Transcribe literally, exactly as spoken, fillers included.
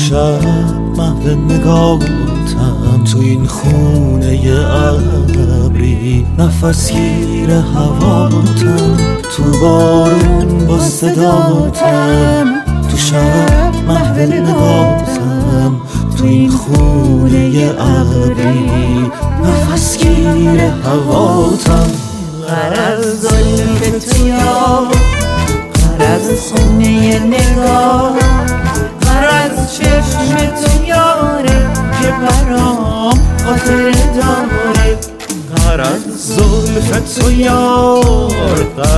شب محو نگاهتم، تو این خونه ابری نفس گیر هواتم، تو بارون با صداتم، تو شب محو نگاهتم، تو این خونه ابری نفس گیر هواتم. غرض زلف تو یار، غرض خونه نگاه، غرض چشم تو یاره که برام خاطره داره. غرض زلف تو یار،